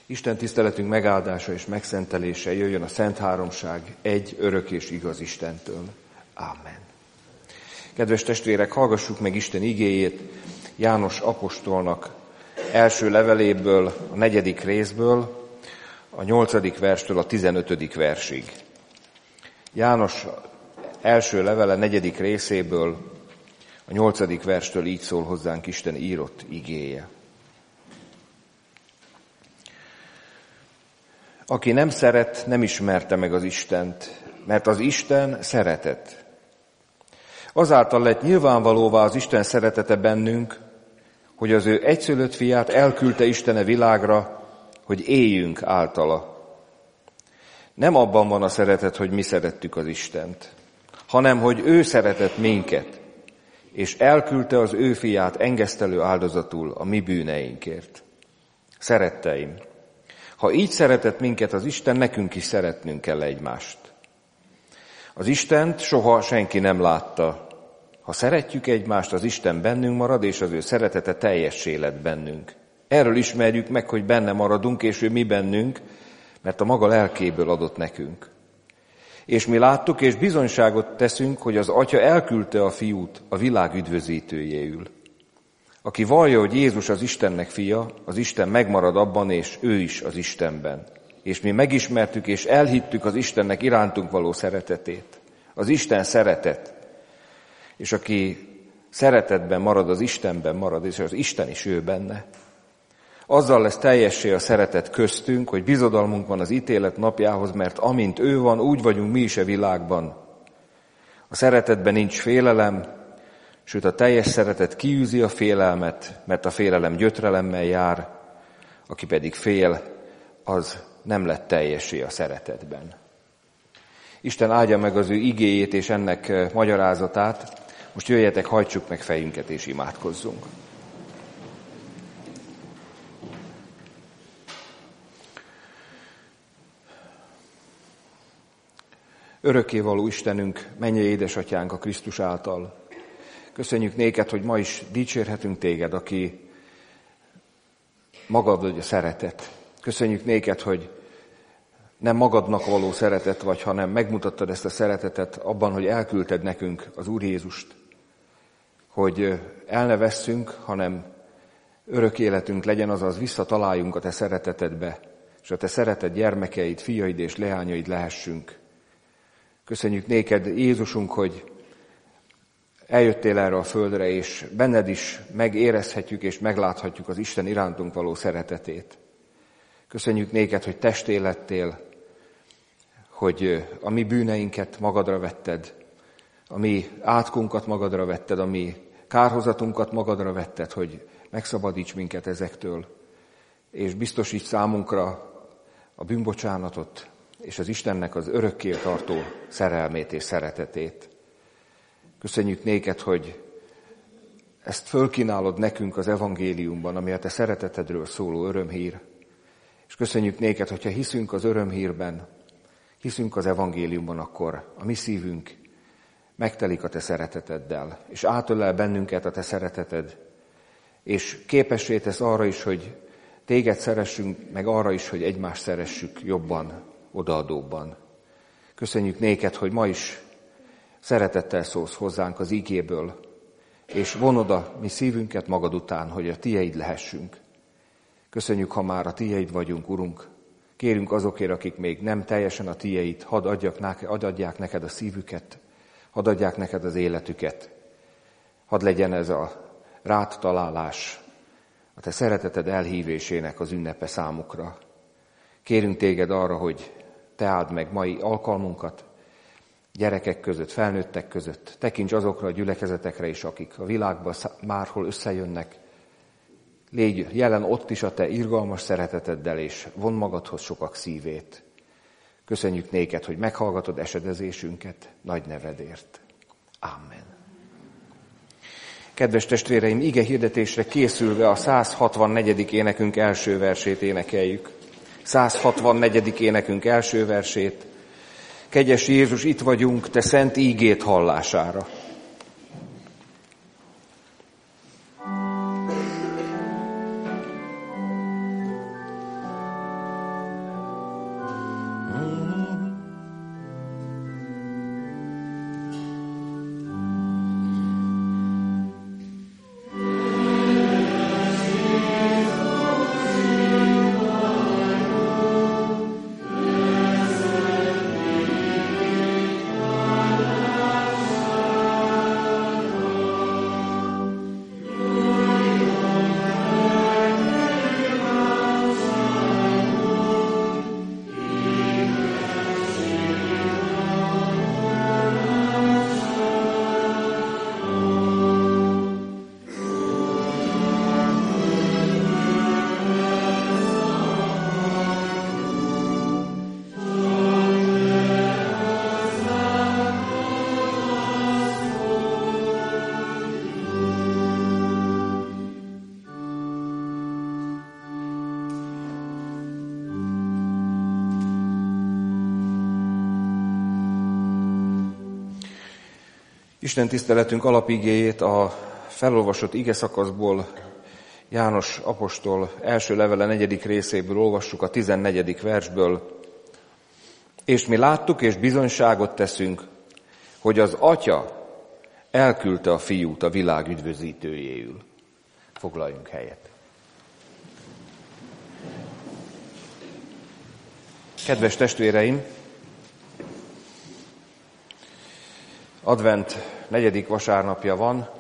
Isten tiszteletünk megáldása és megszentelése jöjjön a Szent Háromság egy örök és igaz Istentől. Ámen. Kedves testvérek, hallgassuk meg Isten igéjét János apostolnak első leveléből, a 4. részből, a 8. verstől a 15. versig. János első levele 4. részéből, a 8. verstől így szól hozzánk Isten írott igéje. Aki nem szeret, nem ismerte meg az Istent, mert az Isten szeretet. Azáltal lett nyilvánvalóvá az Isten szeretete bennünk, hogy az ő egyszülött fiát elküldte Istene világra, hogy éljünk általa. Nem abban van a szeretet, hogy mi szerettük az Istent, hanem hogy ő szeretett minket, és elküldte az ő fiát engesztelő áldozatul a mi bűneinkért. Szeretteim, ha így szeretett minket az Isten, nekünk is szeretnünk kell egymást. Az Istent soha senki nem látta. Ha szeretjük egymást, az Isten bennünk marad, és az ő szeretete teljessé lett bennünk. Erről ismerjük meg, hogy benne maradunk, és ő mi bennünk, mert a maga lelkéből adott nekünk. És mi láttuk, és bizonyságot teszünk, hogy az Atya elküldte a Fiút a világ üdvözítőjéül. Aki vallja, hogy Jézus az Istennek fia, az Isten megmarad abban, és ő is az Istenben. És mi megismertük, és elhittük az Istennek irántunk való szeretetét. Az Isten szeretet. És aki szeretetben marad, az Istenben marad, és az Isten is ő benne. Azzal lesz teljessé a szeretet köztünk, hogy bizodalmunk van az ítélet napjához, mert amint ő van, úgy vagyunk mi is a világban. A szeretetben nincs félelem, sőt a teljes szeretet kiűzi a félelmet, mert a félelem gyötrelemmel jár, aki pedig fél, az nem lett teljessé a szeretetben. Isten áldja meg az ő igéjét és ennek magyarázatát. Most jöjjetek, hajtsuk meg fejünket és imádkozzunk. Örökkévaló Istenünk, mennyei édesatyánk a Krisztus által. Köszönjük néked, hogy ma is dicsérhetünk téged, aki magad vagy a szeretet. Köszönjük néked, hogy nem magadnak való szeretet vagy, hanem megmutattad ezt a szeretetet abban, hogy elküldted nekünk az Úr Jézust, hogy el ne vesszünk, hanem örök életünk legyen, azaz visszataláljunk a te szeretetedbe, és a te szeretett gyermekeid, fiaid és leányaid lehessünk. Köszönjük néked, Jézusunk, hogy eljöttél erre a földre, és benned is megérezhetjük és megláthatjuk az Isten irántunk való szeretetét. Köszönjük néked, hogy testé lettél, hogy a mi bűneinket magadra vetted, a mi átkunkat magadra vetted, a mi kárhozatunkat magadra vetted, hogy megszabadíts minket ezektől, és biztosíts számunkra a bűnbocsánatot, és az Istennek az örökké tartó szerelmét és szeretetét. Köszönjük néked, hogy ezt fölkínálod nekünk az evangéliumban, ami a te szeretetedről szóló örömhír. És köszönjük néked, hogyha hiszünk az örömhírben, hiszünk az evangéliumban, akkor a mi szívünk megtelik a te szereteteddel, és átölel bennünket a te szereteted, és képessé tesz arra is, hogy téged szeressünk, meg arra is, hogy egymást szeressük jobban, odaadóbban. Köszönjük néked, hogy ma is szeretettel szólsz hozzánk az igéből, és vonod a mi szívünket magad után, hogy a tieid lehessünk. Köszönjük, ha már a tieid vagyunk, Urunk. Kérünk azokért, akik még nem teljesen a tieid, hadd adják neked a szívüket, hadd adják neked az életüket. Hadd legyen ez a rád találás, a te szereteted elhívésének az ünnepe számukra. Kérünk téged arra, hogy te áld meg mai alkalmunkat, gyerekek között, felnőttek között. Tekints azokra a gyülekezetekre is, akik a világban márhol összejönnek. Légy jelen ott is a te irgalmas szereteteddel, és von magadhoz sokak szívét. Köszönjük néked, hogy meghallgatod esedezésünket nagy nevedért. Amen. Kedves testvéreim, ige hirdetésre készülve a 164. énekünk első versét énekeljük. 164. énekünk első versét. Kegyes Jézus, itt vagyunk, te szent ígét hallására. Isten tiszteletünk alapigéjét a felolvasott igeszakaszból, János apostol első levele 4. részéből olvassuk, a 14. versből. És mi láttuk és bizonyságot teszünk, hogy az Atya elküldte a Fiút a világ üdvözítőjéül. Foglaljunk helyet. Kedves testvéreim, advent 4. vasárnapja van.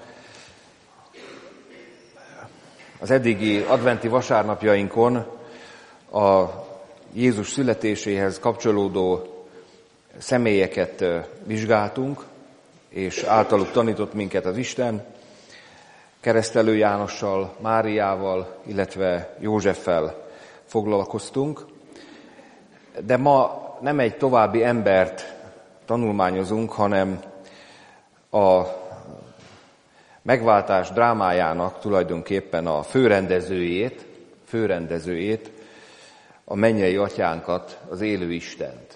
Az eddigi adventi vasárnapjainkon a Jézus születéséhez kapcsolódó személyeket vizsgáltunk, és általuk tanított minket az Isten, Keresztelő Jánossal, Máriával, illetve Józseffel foglalkoztunk. De ma nem egy további embert tanulmányozunk, hanem a megváltás drámájának tulajdonképpen a főrendezőjét, a mennyei Atyánkat, az élő Istent.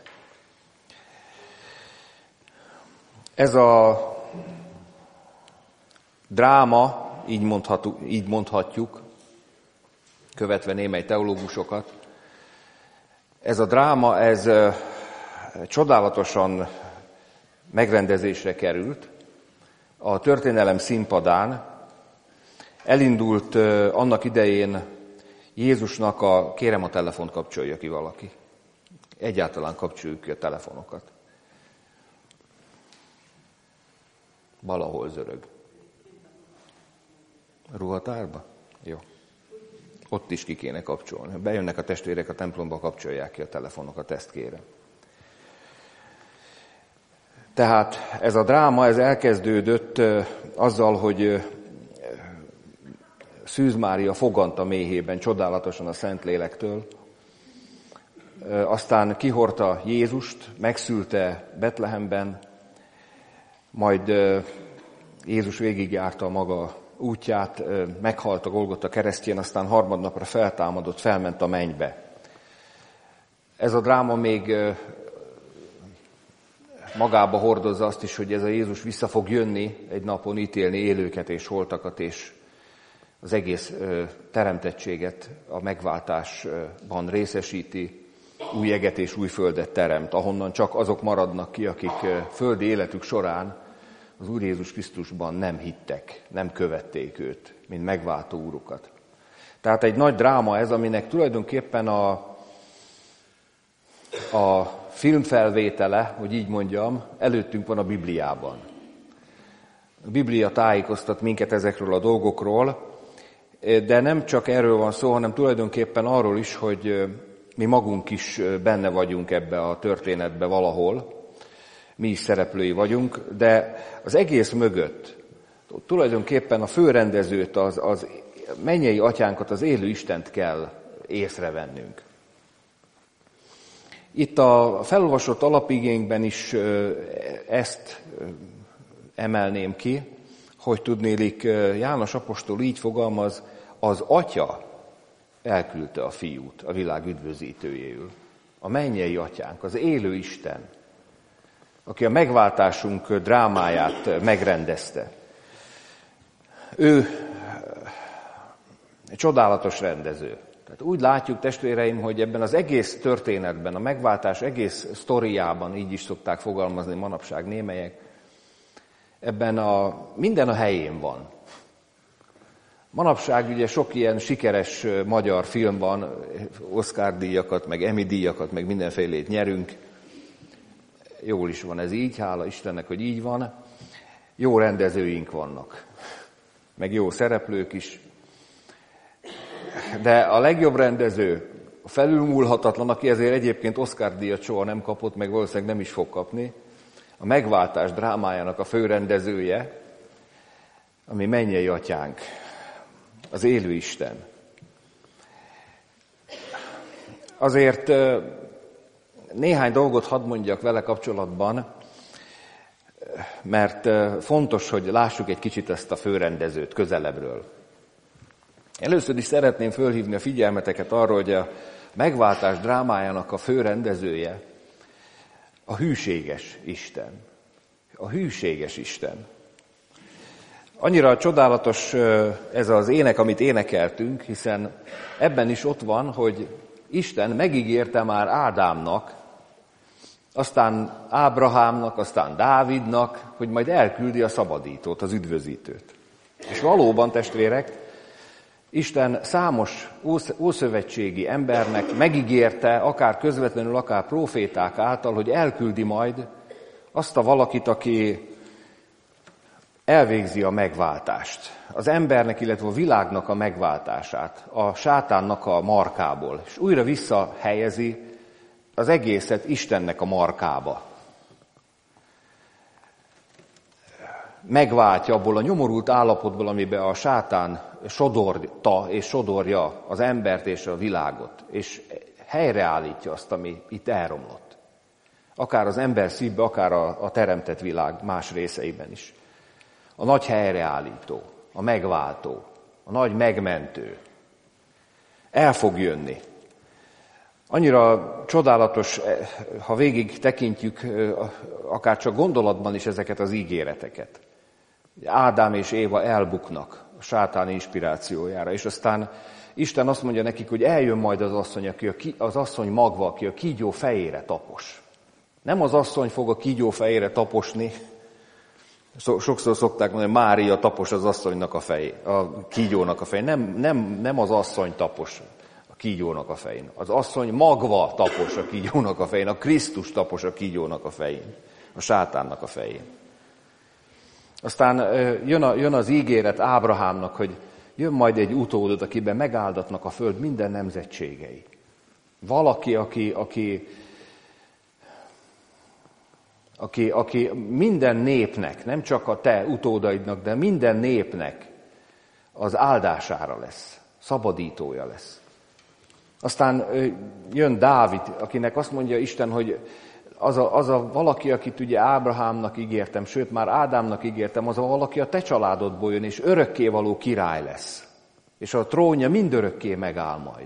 Ez a dráma, így mondhatjuk, követve némely teológusokat, ez a dráma, ez csodálatosan megrendezésre került a történelem színpadán. Elindult annak idején Jézusnak kérem a telefont kapcsolja ki valaki. Egyáltalán kapcsoljuk ki a telefonokat. Valahol zörög. Ruhatárba? Jó. Ott is ki kéne kapcsolni. Bejönnek a testvérek a templomba, kapcsolják ki a telefonokat, ezt kérem. Tehát ez a dráma, ez elkezdődött azzal, hogy Szűz Mária fogant a méhében csodálatosan a Szentlélektől, aztán kihordta Jézust, megszülte Betlehemben, majd Jézus végigjárta a maga útját, meghalt a Golgota keresztjén, aztán harmadnapra feltámadott, felment a mennybe. Ez a dráma még magába hordozza azt is, hogy ez a Jézus vissza fog jönni egy napon, ítélni élőket és holtakat, és az egész teremtettséget a megváltásban részesíti, új eget és új földet teremt, ahonnan csak azok maradnak ki, akik földi életük során az Úr Jézus Krisztusban nem hittek, nem követték őt, mint megváltó úrukat. Tehát egy nagy dráma ez, aminek tulajdonképpen a filmfelvétele, hogy így mondjam, előttünk van a Bibliában. A Biblia tájékoztat minket ezekről a dolgokról, de nem csak erről van szó, hanem tulajdonképpen arról is, hogy mi magunk is benne vagyunk ebbe a történetbe valahol, mi is szereplői vagyunk, de az egész mögött tulajdonképpen a főrendezőt, az mennyei Atyánkat, az élő Istent kell észrevennünk. Itt a felolvasott alapigénkben is ezt emelném ki, hogy tudnélik János apostol így fogalmaz, az Atya elküldte a Fiút a világ üdvözítőjéül. A mennyei Atyánk, az élő Isten, aki a megváltásunk drámáját megrendezte. Ő egy csodálatos rendező. Tehát úgy látjuk, testvéreim, hogy ebben az egész történetben, a megváltás egész sztoriában, így is szokták fogalmazni manapság némelyek, ebben minden a helyén van. Manapság ugye sok ilyen sikeres magyar film van, Oscar-díjakat, meg Emmy-díjakat, meg mindenfélét nyerünk. Jól is van ez így, hála Istennek, hogy így van. Jó rendezőink vannak, meg jó szereplők is. De a legjobb rendező, a felülmúlhatatlan, aki ezért egyébként Oscar-díjat soha nem kapott, meg valószínűleg nem is fog kapni, a megváltás drámájának a főrendezője, ami mennyei Atyánk, az élő Isten. Azért néhány dolgot hadd mondjak vele kapcsolatban, mert fontos, hogy lássuk egy kicsit ezt a főrendezőt közelebbről. Először is szeretném fölhívni a figyelmeteket arra, hogy a megváltás drámájának a főrendezője a hűséges Isten. A hűséges Isten. Annyira csodálatos ez az ének, amit énekeltünk, hiszen ebben is ott van, hogy Isten megígérte már Ádámnak, aztán Ábrahámnak, aztán Dávidnak, hogy majd elküldi a szabadítót, az üdvözítőt. És valóban, testvérek, Isten számos ószövetségi embernek megígérte, akár közvetlenül, akár próféták által, hogy elküldi majd azt a valakit, aki elvégzi a megváltást. Az embernek, illetve a világnak a megváltását, a sátánnak a markából, és újra visszahelyezi az egészet Istennek a markába. Megváltja abból a nyomorult állapotból, amiben a sátán sodorta és sodorja az embert és a világot, és helyreállítja azt, ami itt elromlott. Akár az ember szívbe, akár a teremtett világ más részeiben is. A nagy helyreállító, a megváltó, a nagy megmentő. El fog jönni. Annyira csodálatos, ha végig tekintjük, akár csak gondolatban is ezeket az ígéreteket. Ádám és Éva elbuknak a sátán inspirációjára, és aztán Isten azt mondja nekik, hogy eljön majd az asszony, az asszony magva, aki a kígyó fejére tapos. Nem az asszony fog a kígyó fejére taposni, sokszor szokták mondani, hogy Mária tapos az asszonynak a fején, a kígyónak a fején. Nem az asszony tapos a kígyónak a fején. Az asszony magva tapos a kígyónak a fején, a Krisztus tapos a kígyónak a fején, a sátánnak a fején. Aztán jön az ígéret Ábrahámnak, hogy jön majd egy utódod, akiben megáldatnak a föld minden nemzetségei. Valaki, aki minden népnek, nem csak a te utódaidnak, de minden népnek az áldására lesz, szabadítója lesz. Aztán jön Dávid, akinek azt mondja Isten, hogy az a valaki, akit ugye Ábrahámnak ígértem, sőt már Ádámnak ígértem, az a valaki a te családodból jön, és örökkévaló király lesz. És a trónja mindörökké megáll majd.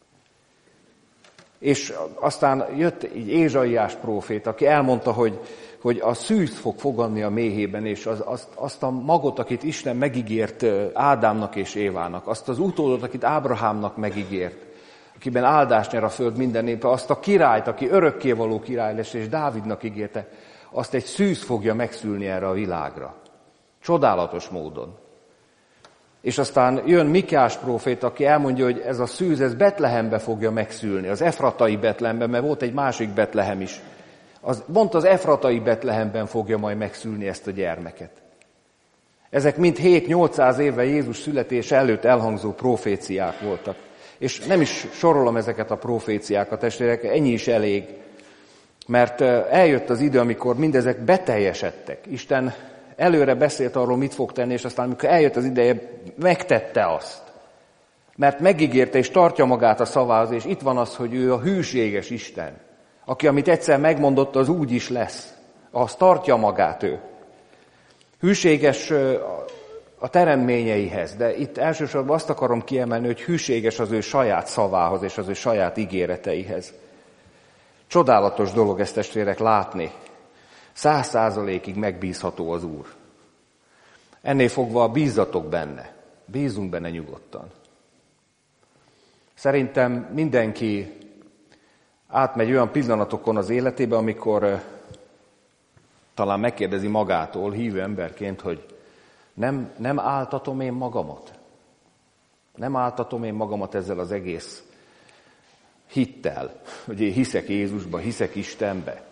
És aztán jött így Ézsaiás prófét, aki elmondta, hogy a szűz fog fogadni a méhében, és azt a magot, akit Isten megígért Ádámnak és Évának, azt az utódot, akit Ábrahámnak megígért, akiben áldást nyer a föld minden népe, azt a királyt, aki örökkévaló király lesz, és Dávidnak ígérte, azt egy szűz fogja megszülni erre a világra. Csodálatos módon. És aztán jön Mikeás prófét, aki elmondja, hogy ez a szűz, ez Betlehembe fogja megszülni, az efratai Betlehemben, mert volt egy másik Betlehem is. Pont az efratai Betlehemben fogja majd megszülni ezt a gyermeket. Ezek mind 7-800 évvel Jézus születése előtt elhangzó proféciák voltak. És nem is sorolom ezeket a proféciákat, testvérek, ennyi is elég, mert eljött az idő, amikor mindezek beteljesedtek. Isten előre beszélt arról, mit fog tenni, és aztán, amikor eljött az ideje, megtette azt. Mert megígérte és tartja magát a szavához, és itt van az, hogy ő a hűséges Isten, aki, amit egyszer megmondott, az úgy is lesz. Az tartja magát ő. Hűséges a teremményeihez, de itt elsősorban azt akarom kiemelni, hogy hűséges az ő saját szavához és az ő saját ígéreteihez. Csodálatos dolog ezt, testvérek, látni. 100%-ig megbízható az Úr. Ennél fogva bízzatok benne. Bízunk benne nyugodtan. Szerintem mindenki átmegy olyan pillanatokon az életébe, amikor talán megkérdezi magától, hívő emberként, hogy nem áltatom én magamat? Nem áltatom én magamat ezzel az egész hittel, hogy én hiszek Jézusba, hiszek Istenbe.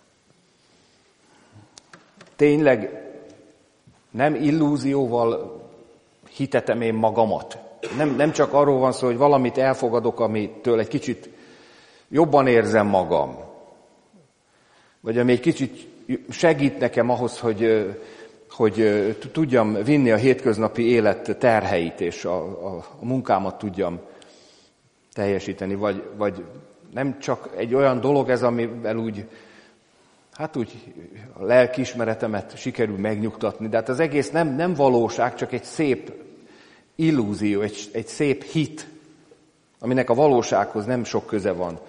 Tényleg nem illúzióval hitetem én magamat. Nem csak arról van szó, hogy valamit elfogadok, amitől egy kicsit jobban érzem magam. Vagy ami egy kicsit segít nekem ahhoz, hogy tudjam vinni a hétköznapi élet terheit, és a munkámat tudjam teljesíteni. Vagy nem csak egy olyan dolog ez, amivel úgy a lelkiismeretemet sikerül megnyugtatni, de hát az egész nem valóság, csak egy szép illúzió, egy szép hit, aminek a valósághoz nem sok köze van.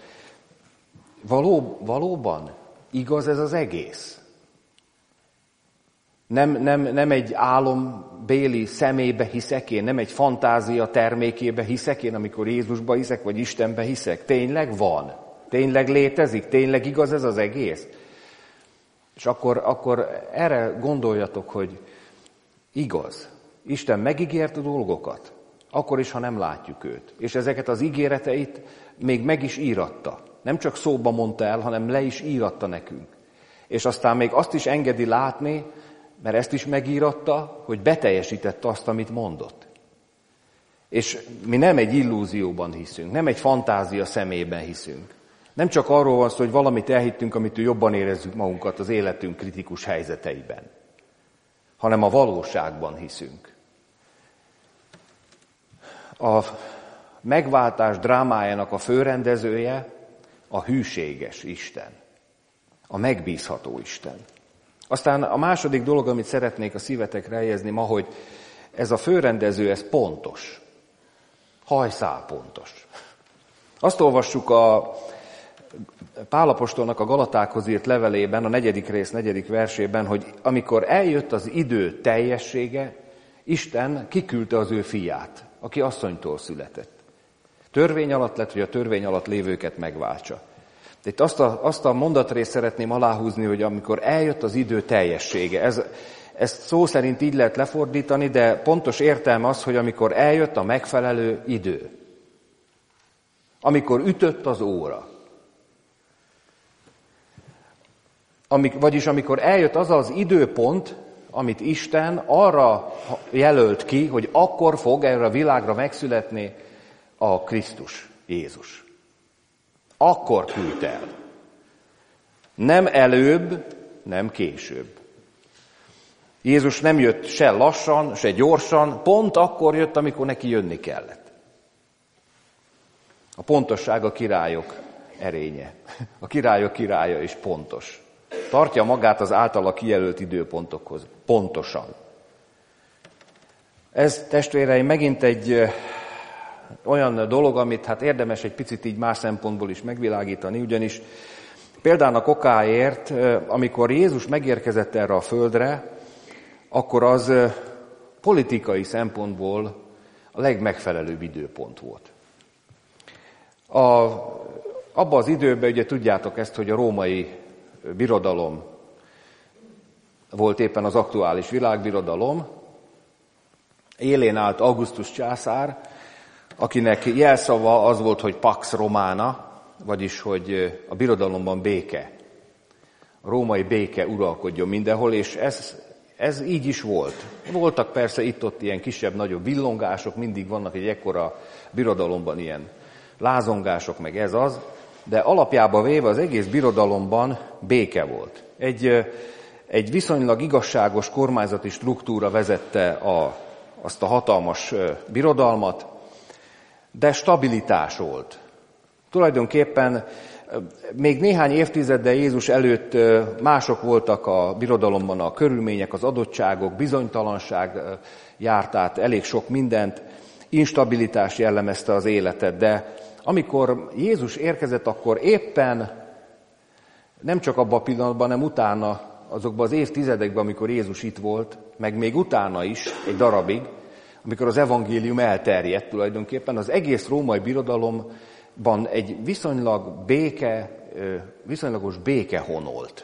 Valóban igaz ez az egész? Nem egy álombéli szemébe hiszek én, nem egy fantázia termékébe hiszek én, amikor Jézusba hiszek, vagy Istenbe hiszek. Tényleg van? Tényleg létezik? Tényleg igaz ez az egész? És akkor erre gondoljatok, hogy igaz. Isten megígért a dolgokat, akkor is, ha nem látjuk őt. És ezeket az ígéreteit még meg is íratta. Nem csak szóba mondta el, hanem le is íratta nekünk. És aztán még azt is engedi látni, mert ezt is megíratta, hogy beteljesítette azt, amit mondott. És mi nem egy illúzióban hiszünk, nem egy fantázia szemében hiszünk. Nem csak arról van szó, hogy valamit elhittünk, amitől jobban érezzük magunkat az életünk kritikus helyzeteiben, hanem a valóságban hiszünk. A megváltás drámájának a főrendezője a hűséges Isten, a megbízható Isten. Aztán a második dolog, amit szeretnék a szívetekre helyezni ma, hogy ez a főrendező, ez pontos. Hajszál pontos. Azt olvassuk a Pál apostolnak a Galatákhoz írt levelében, a 4. rész 4. versében, hogy amikor eljött az idő teljessége, Isten kiküldte az ő fiát, aki asszonytól született. Törvény alatt lett, hogy a törvény alatt lévőket megváltsa. De itt azt a mondatrészt szeretném aláhúzni, hogy amikor eljött az idő teljessége, ezt szó szerint így lehet lefordítani, de pontos értelme az, hogy amikor eljött a megfelelő idő. Amikor ütött az óra. Vagyis amikor eljött az az időpont, amit Isten arra jelölt ki, hogy akkor fog erre a világra megszületni a Krisztus, Jézus. Akkor küldte el. Nem előbb, nem később. Jézus nem jött se lassan, se gyorsan, pont akkor jött, amikor neki jönni kellett. A pontosság a királyok erénye. A királyok királya is pontos. Tartja magát az általa kijelölt időpontokhoz. Pontosan. Ez, testvéreim, megint egy olyan dolog, amit hát érdemes egy picit így más szempontból is megvilágítani, ugyanis példának okáért, amikor Jézus megérkezett erre a földre, akkor az politikai szempontból a legmegfelelőbb időpont volt. Abban az időben ugye tudjátok ezt, hogy a római birodalom volt éppen az aktuális világbirodalom, élén állt Augustus császár, akinek jelszava az volt, hogy Pax Romana, vagyis, hogy a birodalomban béke. A római béke uralkodjon mindenhol, és ez így is volt. Voltak persze itt-ott ilyen kisebb-nagyobb villongások, mindig vannak egy ekkora birodalomban ilyen lázongások, meg ez az, de alapjában véve az egész birodalomban béke volt. Egy viszonylag igazságos kormányzati struktúra vezette azt a hatalmas birodalmat, de stabilitás volt. Tulajdonképpen még néhány évtizeddel Jézus előtt mások voltak a birodalomban a körülmények, az adottságok, bizonytalanság járt át, elég sok mindent, instabilitás jellemezte az életet, de amikor Jézus érkezett, akkor éppen nem csak abban a pillanatban, hanem utána, azokban az évtizedekben, amikor Jézus itt volt, meg még utána is, egy darabig, amikor az evangélium elterjedt tulajdonképpen, az egész római birodalomban egy viszonylagos béke honolt.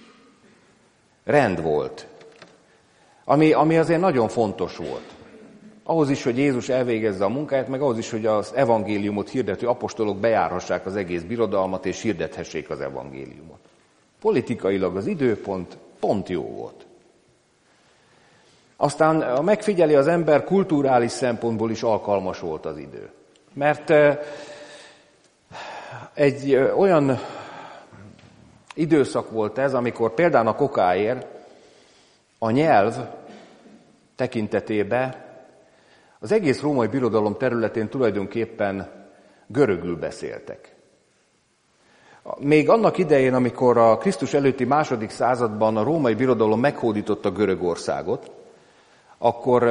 Rend volt. Ami azért nagyon fontos volt. Ahhoz is, hogy Jézus elvégezze a munkáját, meg ahhoz is, hogy az evangéliumot hirdető apostolok bejárhassák az egész birodalmat, és hirdethessék az evangéliumot. Politikailag az időpont pont jó volt. Aztán megfigyeli az ember, kulturális szempontból is alkalmas volt az idő. Mert egy olyan időszak volt ez, amikor például a kokáért a nyelv tekintetében az egész római birodalom területén tulajdonképpen görögül beszéltek. Még annak idején, amikor a Krisztus előtti II. Században a római birodalom meghódította Görögországot, akkor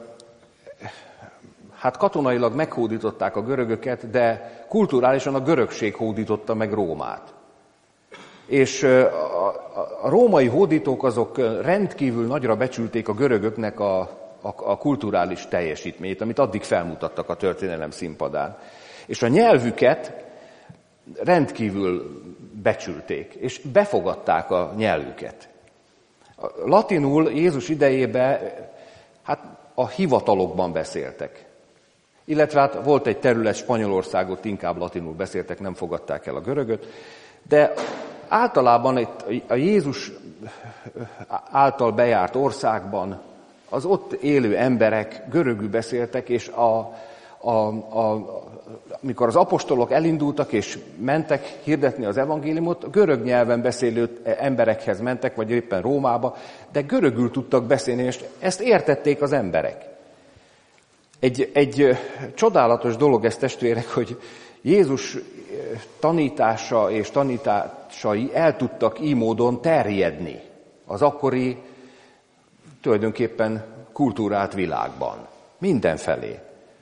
hát katonailag meghódították a görögöket, de kulturálisan a görögség hódította meg Rómát. És a római hódítók azok rendkívül nagyra becsülték a görögöknek a kulturális teljesítményét, amit addig felmutattak a történelem színpadán. És a nyelvüket rendkívül becsülték, és befogadták a nyelvüket. Latinul Jézus idejében a hivatalokban beszéltek. Illetve volt egy terület, Spanyolországot inkább latinul beszéltek, nem fogadták el a görögöt, de általában itt a Jézus által bejárt országban az ott élő emberek görögül beszéltek, és amikor az apostolok elindultak és mentek hirdetni az evangéliumot, görög nyelven beszélő emberekhez mentek, vagy éppen Rómába, de görögül tudtak beszélni, és ezt értették az emberek. Egy csodálatos dolog ez, testvérek, hogy Jézus tanítása és tanításai el tudtak így módon terjedni az akkori tulajdonképpen kultúrált világban, mindenfelé.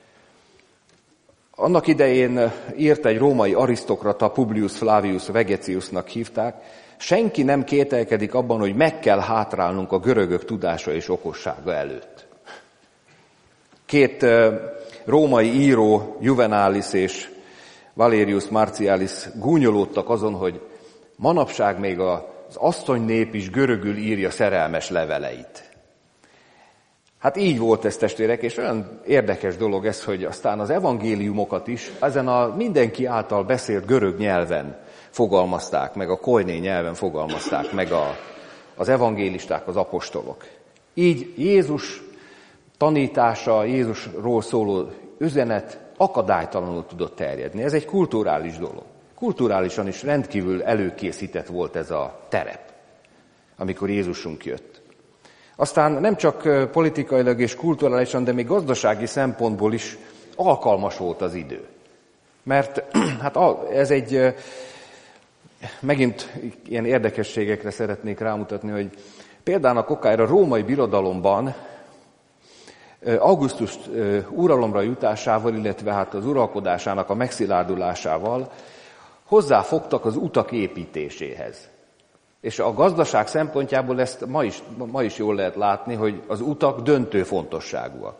Annak idején írt egy római arisztokrata, Publius Flavius Vegetiusnak hívták, senki nem kételkedik abban, hogy meg kell hátrálnunk a görögök tudása és okossága előtt. Két római író, Juvenalis és Valerius Martialis gúnyolódtak azon, hogy manapság még az asszonynép is görögül írja szerelmes leveleit. Hát így volt ez, testvérek, és olyan érdekes dolog ez, hogy aztán az evangéliumokat is ezen a mindenki által beszélt görög nyelven fogalmazták meg, a koiné nyelven fogalmazták meg az evangélisták, az apostolok. Így Jézus tanítása, Jézusról szóló üzenet akadálytalanul tudott terjedni. Ez egy kulturális dolog. Kulturálisan is rendkívül előkészített volt ez a terep, amikor Jézusunk jött. Aztán nem csak politikailag és kulturálisan, de még gazdasági szempontból is alkalmas volt az idő. Mert ez megint ilyen érdekességekre szeretnék rámutatni, hogy például okára a római birodalomban Augustus uralomra jutásával, illetve az uralkodásának a megszilárdulásával hozzáfogtak az utak építéséhez. És a gazdaság szempontjából ezt ma is jól lehet látni, hogy az utak döntő fontosságúak.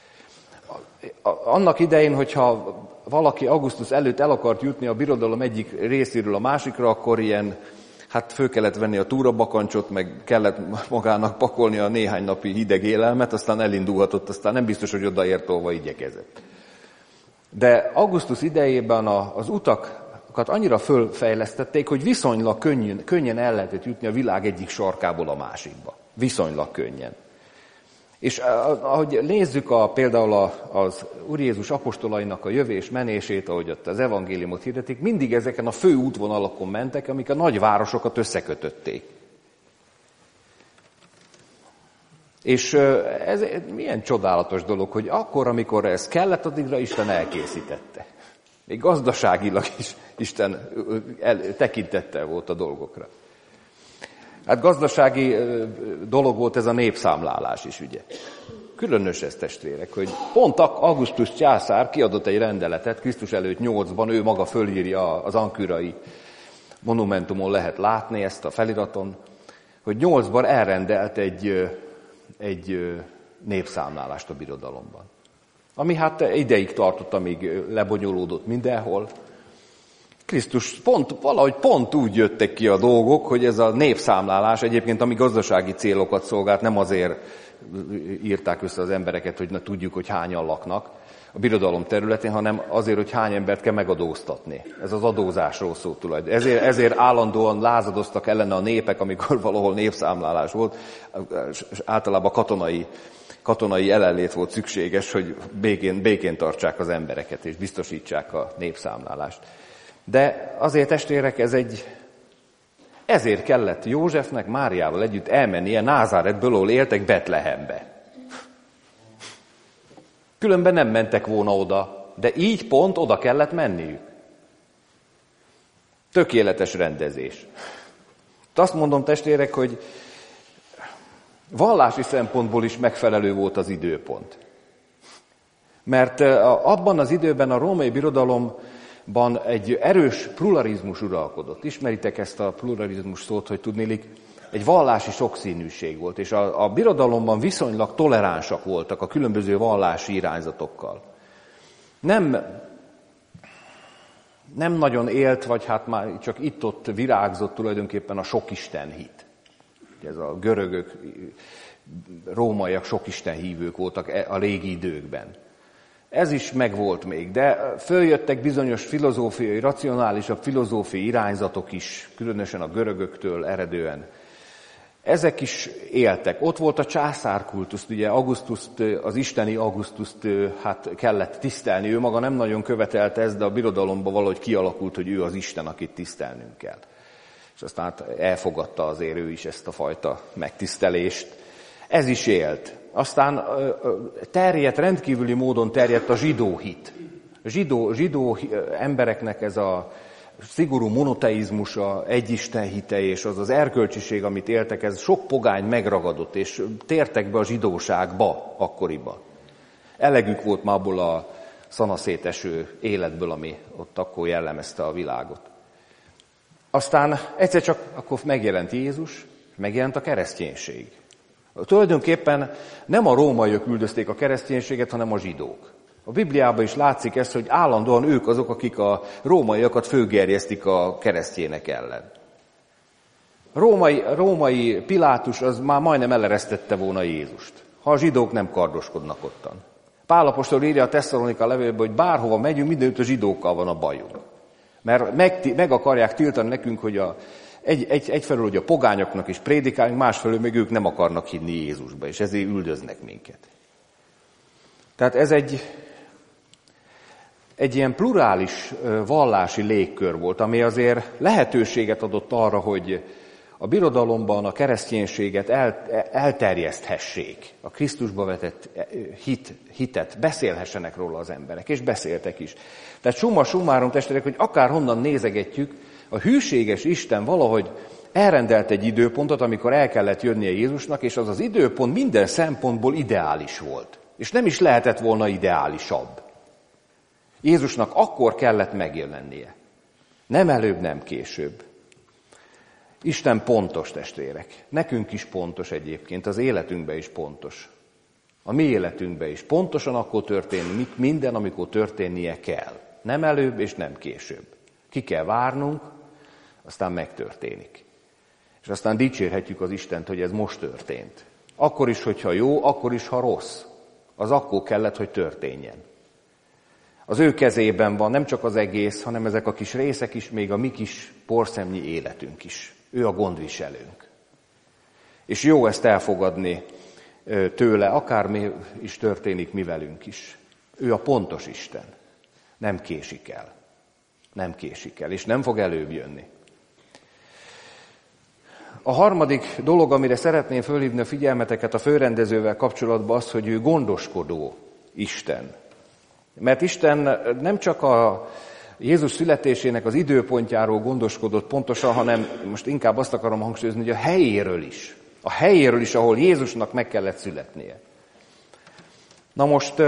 Annak idején, hogyha valaki augusztus előtt el akart jutni a birodalom egyik részéről a másikra, akkor föl kellett venni a túrabakancsot, meg kellett magának pakolni a néhány napi hideg élelmet, aztán elindulhatott, aztán nem biztos, hogy odaért, ahova igyekezett. De augusztus idejében az utakat annyira fölfejlesztették, hogy viszonylag könnyen el lehetett jutni a világ egyik sarkából a másikba. Viszonylag könnyen. És ahogy nézzük például az Úr Jézus apostolainak a jövés menését, ahogy ott az evangéliumot hirdetik, mindig ezeken a fő útvonalakon mentek, amik a nagyvárosokat összekötötték. És ez milyen csodálatos dolog, hogy akkor, amikor ez kellett, addigra Isten elkészítette. Még gazdaságilag is Isten tekintettel volt a dolgokra. Hát gazdasági dolog volt ez a népszámlálás is, ugye. Különös ez, testvérek, hogy pont Augustus császár kiadott egy rendeletet, Krisztus előtt 8-ban, ő maga fölírja, az ankürai monumentumon lehet látni ezt a feliraton, hogy 8-ban elrendelt egy népszámlálást a birodalomban. Ami ideig tartott, amíg lebonyolódott mindenhol. Krisztus valahogy pont úgy jöttek ki a dolgok, hogy ez a népszámlálás egyébként, ami gazdasági célokat szolgált, nem azért írták össze az embereket, hogy tudjuk, hogy hányan laknak a birodalom területén, hanem azért, hogy hány embert kell megadóztatni. Ez az adózásról szól tulajdonképpen. Ezért állandóan lázadoztak ellene a népek, amikor valahol népszámlálás volt. Általában katonai jelenlét volt szükséges, hogy békén tartsák az embereket, és biztosítsák a népszámlálást. De azért, testvérek, ezért kellett Józsefnek Máriával együtt elmennie Názáretből, ahol éltek, Betlehembe. Különben nem mentek volna oda, de így pont oda kellett menniük. Tökéletes rendezés. Azt mondom, testvérek, hogy vallási szempontból is megfelelő volt az időpont. Mert abban az időben a római birodalom egy erős pluralizmus uralkodott. Ismeritek ezt a pluralizmus szót, hogy tudnélik, egy vallási sokszínűség volt, és a birodalomban viszonylag toleránsak voltak a különböző vallási irányzatokkal. Nem nagyon élt, vagy hát már csak itt-ott virágzott tulajdonképpen a sokisten hit. Ez a görögök, rómaiak sokisten hívők voltak a régi időkben. Ez is megvolt még, de följöttek bizonyos filozófiai, racionálisabb filozófiai irányzatok is, különösen a görögöktől eredően. Ezek is éltek. Ott volt a császárkultusz, ugye Augustuszt, az isteni Augustuszt hát kellett tisztelni. Ő maga nem nagyon követelte ezt, de a birodalomban valahogy kialakult, hogy ő az Isten, akit tisztelnünk kell. És aztán elfogadta azért ő is ezt a fajta megtisztelést. Ez is élt. Aztán rendkívüli módon terjedt a zsidó hit. A zsidó embereknek ez a szigorú monoteizmusa, egyisten hite és az erkölcsiség, amit éltek, ez sok pogány megragadott, és tértek be a zsidóságba akkoriban. Elegük volt már abból a szanaszéteső életből, ami ott akkor jellemezte a világot. Aztán egyszer csak akkor megjelent Jézus, megjelent a kereszténység. Tulajdonképpen nem a rómaiak üldözték a kereszténységet, hanem a zsidók. A Bibliában is látszik ez, hogy állandóan ők azok, akik a rómaiakat fölgerjesztik a keresztjének ellen. A római Pilátus az már majdnem eleresztette volna Jézust, ha a zsidók nem kardoskodnak ottan. Pál apostol írja a Tesszalonika levélben, hogy bárhova megyünk, mindenütt a zsidókkal van a bajunk. Mert meg akarják tiltani nekünk, hogy egyfelől, hogy a pogányoknak is prédikáljunk, másfelől meg ők nem akarnak hinni Jézusba, és ezért üldöznek minket. Tehát ez egy ilyen plurális vallási légkör volt, ami azért lehetőséget adott arra, hogy a birodalomban a kereszténységet elterjeszthessék, a Krisztusba vetett hitet, beszélhessenek róla az emberek, és beszéltek is. Tehát summa summarum, testvérek, hogy akárhonnan nézegetjük, a hűséges Isten valahogy elrendelt egy időpontot, amikor el kellett jönnie Jézusnak, és az időpont minden szempontból ideális volt. És nem is lehetett volna ideálisabb. Jézusnak akkor kellett megjelennie. Nem előbb, nem később. Isten pontos, testvérek. Nekünk is pontos egyébként, az életünkben is pontos. A mi életünkben is pontosan akkor történik minden, amikor történnie kell. Nem előbb és nem később. Ki kell várnunk, aztán megtörténik. És aztán dicsérhetjük az Istent, hogy ez most történt. Akkor is, hogyha jó, akkor is, ha rossz. Az akkor kellett, hogy történjen. Az ő kezében van nem csak az egész, hanem ezek a kis részek is, még a mi kis porszemnyi életünk is. Ő a gondviselőnk. És jó ezt elfogadni tőle, akármi is történik mi velünk is. Ő a pontos Isten. Nem késik el. Nem késik el, és nem fog előbb jönni. A harmadik dolog, amire szeretném fölhívni a figyelmeteket a főrendezővel kapcsolatban az, hogy ő gondoskodó Isten. Mert Isten nem csak a Jézus születésének az időpontjáról gondoskodott pontosan, hanem most inkább azt akarom hangsúlyozni, hogy a helyéről is. A helyéről is, ahol Jézusnak meg kellett születnie. Na most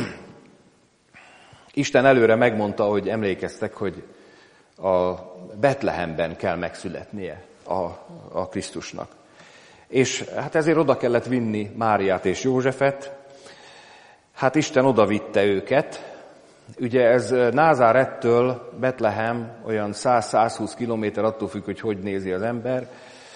Isten előre megmondta, hogy emlékeztek, hogy a Betlehemben kell megszületnie a Krisztusnak. És hát ezért oda kellett vinni Máriát és Józsefet. Hát Isten oda vitte őket. Ugye ez Názárettől Betlehem olyan 100-120 kilométer, attól függ, hogy nézi az ember.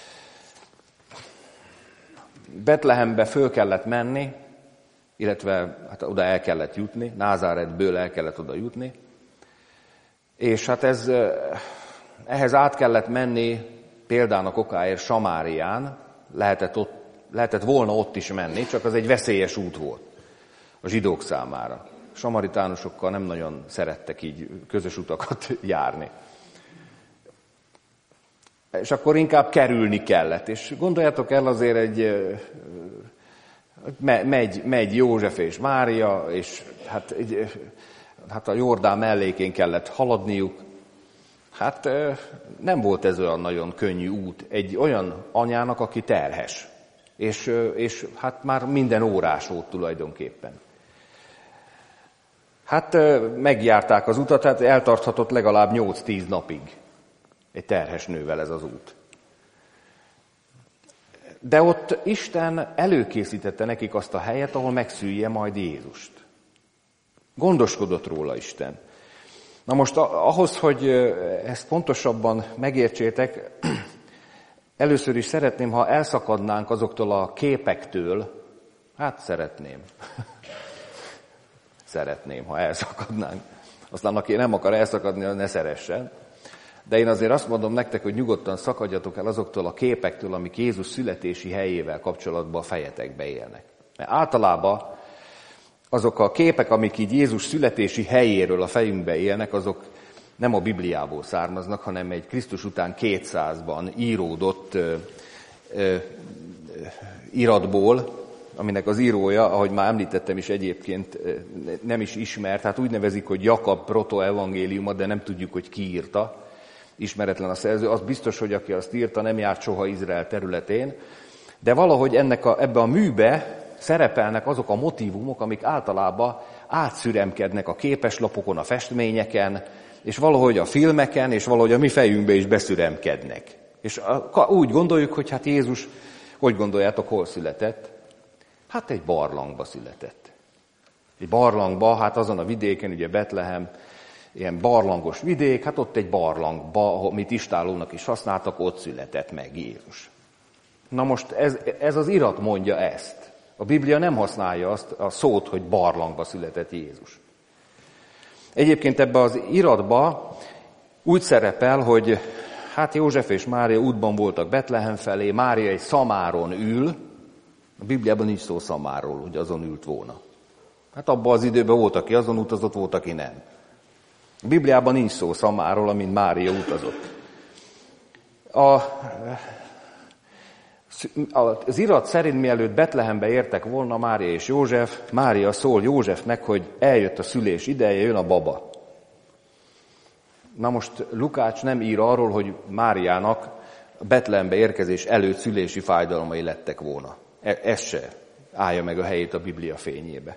Betlehembe föl kellett menni, illetve hát oda el kellett jutni, Názáretből el kellett oda jutni. És hát ehhez át kellett menni példának okáért Samárián, lehetett volna ott is menni, csak az egy veszélyes út volt a zsidók számára. A samaritánusokkal nem nagyon szerettek így közös utakat járni. És akkor inkább kerülni kellett. És gondoljátok el azért megy József és Mária, és hát a Jordán mellékén kellett haladniuk. Hát nem volt ez olyan nagyon könnyű út egy olyan anyának, aki terhes. És hát már minden órás út tulajdonképpen. Hát megjárták az utat, hát eltarthatott legalább 8-10 napig egy terhes nővel ez az út. De ott Isten előkészítette nekik azt a helyet, ahol megszülje majd Jézust. Gondoskodott róla Isten. Na most ahhoz, hogy ezt pontosabban megértsétek, először is szeretném, ha elszakadnánk azoktól a képektől. Hát szeretném. Szeretném, ha elszakadnánk. Aztán aki nem akar elszakadni, az ne szeressen. De én azért azt mondom nektek, hogy nyugodtan szakadjatok el azoktól a képektől, amik Jézus születési helyével kapcsolatban a fejetekbe élnek. Mert általában azok a képek, amik így Jézus születési helyéről a fejünkbe élnek, azok nem a Bibliából származnak, hanem egy Krisztus után 200-ban íródott iratból, aminek az írója, ahogy már említettem is egyébként, nem is ismert, hát úgy nevezik, hogy Jakab protoevangéliuma, de nem tudjuk, hogy ki írta. Ismeretlen a szerző, az biztos, hogy aki azt írta, nem járt soha Izrael területén, de valahogy ebbe a műbe szerepelnek azok a motívumok, amik általában átszüremkednek a képeslapokon, a festményeken, és valahogy a filmeken, és valahogy a mi fejünkbe is beszüremkednek. És úgy gondoljuk, hogy hát Jézus, hogy gondoljátok, hol született? Hát egy barlangba született. Egy barlangba, hát azon a vidéken, ugye Betlehem, ilyen barlangos vidék, hát ott egy barlangba, amit istállónak is használtak, ott született meg Jézus. Na most ez az irat mondja ezt. A Biblia nem használja azt a szót, hogy barlangba született Jézus. Egyébként ebben az iratban úgy szerepel, hogy hát József és Mária útban voltak Betlehem felé, Mária egy szamáron ül, a Bibliában nincs szó szamárról, hogy azon ült volna. Hát abban az időben volt, aki azon utazott, volt, aki nem. A Bibliában nincs szó szamáról, amint Mária utazott. Az irat szerint, mielőtt Betlehembe értek volna Mária és József, Mária szól Józsefnek, hogy eljött a szülés ideje, jön a baba. Na most Lukács nem ír arról, hogy Máriának a Betlehembe érkezés előtt szülési fájdalmai lettek volna. Ez se állja meg a helyét a Biblia fényébe.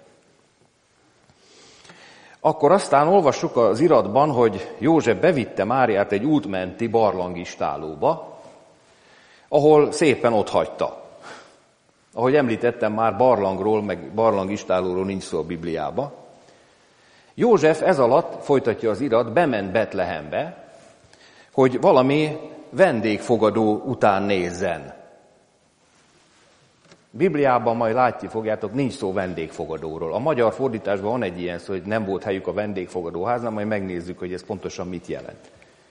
Akkor aztán olvassuk az iratban, hogy József bevitte Máriát egy útmenti barlangistálóba, ahol szépen ott hagyta. Ahogy említettem, már barlangról, meg barlangistálóról nincs szó a Bibliába. József ez alatt, folytatja az irat, bement Betlehembe, hogy valami vendégfogadó után nézzen. Bibliában majd látni fogjátok, nincs szó vendégfogadóról. A magyar fordításban van egy ilyen szó, hogy nem volt helyük a vendégfogadóháznál, majd megnézzük, hogy ez pontosan mit jelent.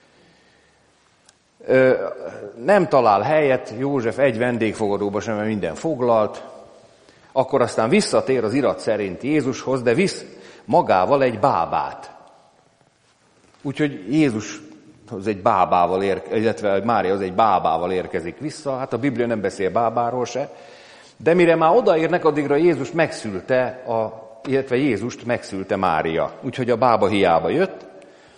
Nem talál helyet József egy vendégfogadóba sem, mert minden foglalt, akkor aztán visszatér az irat szerint Jézushoz, de visz magával egy bábát. Úgyhogy Jézus az egy bábával illetve Mária az egy bábával érkezik vissza, hát a Biblia nem beszél bábáról se, de mire már odaérnek, addigra Jézus megszülte, illetve Jézust megszülte Mária. Úgyhogy a bába hiába jött,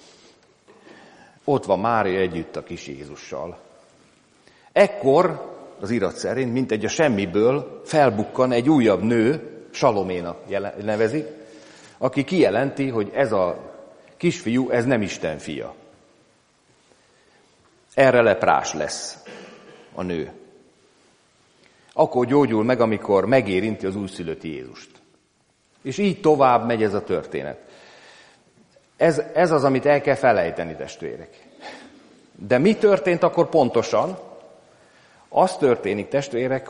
ott van Mária együtt a kis Jézussal. Ekkor, az irat szerint, mint egy a semmiből felbukkan egy újabb nő, Saloménak nevezik, aki kijelenti, hogy ez a kisfiú, ez nem Isten fia. Erre leprás lesz a nő. Akkor gyógyul meg, amikor megérinti az újszülött Jézust. És így tovább megy ez a történet. Ez az, amit el kell felejteni, testvérek. De mi történt akkor pontosan? Az történik, testvérek,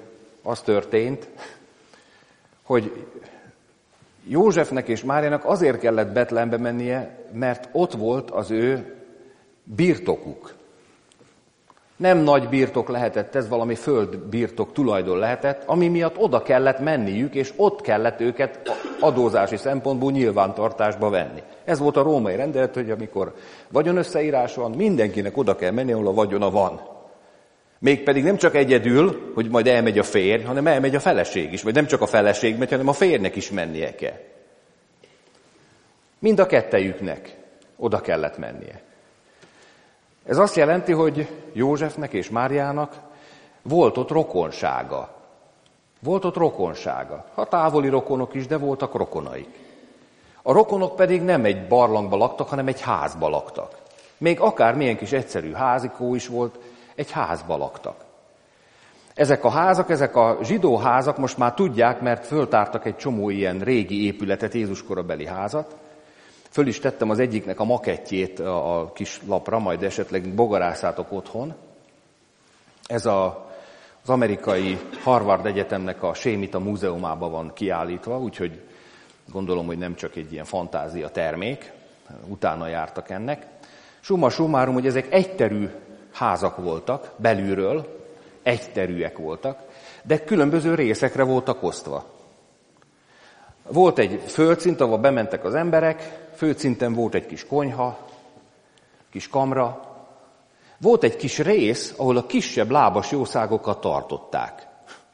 hogy Józsefnek és Máriának azért kellett Betlehembe mennie, mert ott volt az ő birtokuk. Nem nagy birtok lehetett ez, valami földbirtok tulajdon lehetett, ami miatt oda kellett menniük, és ott kellett őket adózási szempontból nyilvántartásba venni. Ez volt a római rendelet, hogy amikor vagyonösszeírás van, mindenkinek oda kell menni, ahol a vagyona van. Mégpedig nem csak egyedül, hogy majd elmegy a férj, hanem elmegy a feleség is. Vagy nem csak a feleség megy, hanem a férjnek is mennie kell. Mind a kettejüknek oda kellett mennie. Ez azt jelenti, hogy Józsefnek és Máriának volt ott rokonsága. Volt ott rokonsága. A távoli rokonok is, de voltak rokonaik. A rokonok pedig nem egy barlangba laktak, hanem egy házba laktak. Még akármilyen kis egyszerű házikó is volt, egy házba laktak. Ezek a házak, ezek a zsidó házak most már tudják, mert föltártak egy csomó ilyen régi épületet, Jézus korabeli házat. Föl is tettem az egyiknek a makettjét a kis lapra, majd esetleg bogarászátok otthon. Ez az amerikai Harvard Egyetemnek a Sémita múzeumában van kiállítva, úgyhogy gondolom, hogy nem csak egy ilyen fantázia termék, utána jártak ennek. Summa summarum, hogy ezek egyterű házak voltak, belülről egyterűek voltak, de különböző részekre voltak osztva. Volt egy földszint, ahol bementek az emberek, földszinten volt egy kis konyha, kis kamra, volt egy kis rész, ahol a kisebb lábas jószágokat tartották.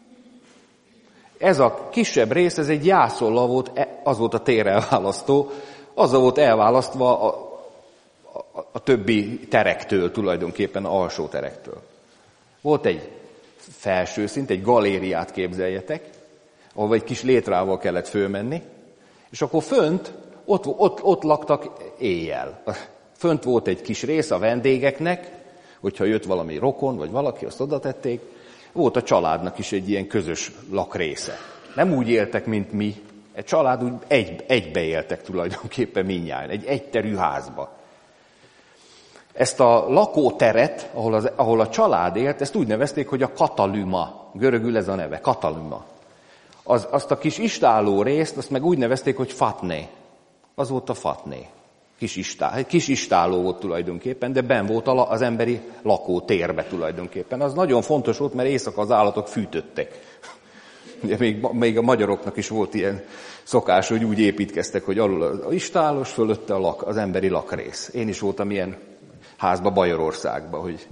Ez a kisebb rész, ez egy jászolva volt, az volt a térelválasztó, azzal volt elválasztva a többi terektől, tulajdonképpen alsó terektől. Volt egy felső szint, egy galériát képzeljetek, ahol egy kis létrával kellett fölmenni, és akkor fönt, ott laktak éjjel. Fönt volt egy kis rész a vendégeknek, hogyha jött valami rokon, vagy valaki, azt oda tették. Volt a családnak is egy ilyen közös lakrésze. Nem úgy éltek, mint mi. Egy család úgy egybe éltek tulajdonképpen mindnyájan, egy egyterű házba. Ezt a lakóteret, ahol a család élt, ezt úgy nevezték, hogy a katalüma. Görögül ez a neve, katalüma. Azt a kis istálló részt, azt meg úgy nevezték, hogy fatné. Az volt a fatné. Kis istálló volt tulajdonképpen, de benn volt az emberi lakótérbe tulajdonképpen. Az nagyon fontos volt, mert éjszaka az állatok fűtöttek. Ugye még a magyaroknak is volt ilyen szokás, hogy úgy építkeztek, hogy alul az istálos, fölötte az emberi lakrész. Én is voltam ilyen házba Bajorországba, hogy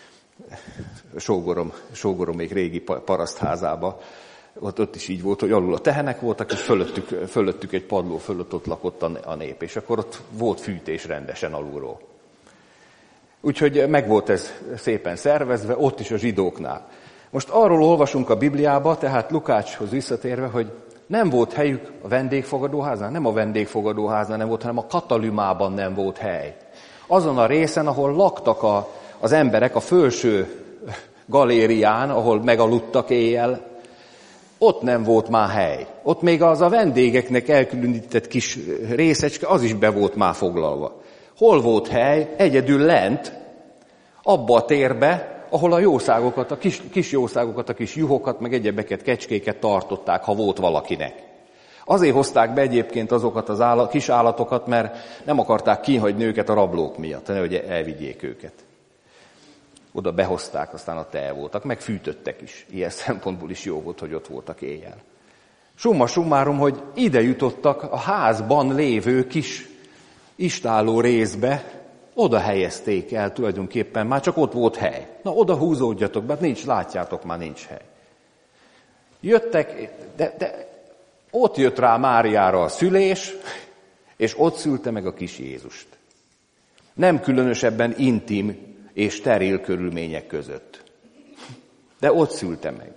sógorom még régi parasztházába, ott is így volt, hogy alul a tehenek voltak, és fölöttük egy padló fölött ott lakott a nép, és akkor ott volt fűtés rendesen alulról. Úgyhogy meg volt ez szépen szervezve, ott is a zsidóknál. Most arról olvasunk a Bibliába, tehát Lukácshoz visszatérve, hogy nem volt helyük a vendégfogadóháznál, nem a vendégfogadóháznál nem volt, hanem a katalümában nem volt hely. Azon a részen, ahol laktak az emberek, a felső galérián, ahol megaludtak éjjel, ott nem volt már hely. Ott még az a vendégeknek elkülönített kis részecske, az is be volt már foglalva. Hol volt hely? Egyedül lent, abba a térbe, ahol a jószágokat, a kis jószágokat, a kis juhokat, meg egyebeket, kecskéket tartották, ha volt valakinek. Azért hozták be egyébként azokat az kis állatokat, mert nem akarták kihagyni őket a rablók miatt, nehogy elvigyék őket. Oda behozták, aztán ott el voltak, meg fűtöttek is. Ilyen szempontból is jó volt, hogy ott voltak éjjel. Summa summarum, hogy ide jutottak a házban lévő kis istálló részbe, oda helyezték el tulajdonképpen, már csak ott volt hely. Na, oda húzódjatok be, látjátok, már nincs hely. Jöttek, de ott jött rá Máriára a szülés, és ott szülte meg a kis Jézust. Nem különösebben intim és steril körülmények között. De ott szülte meg.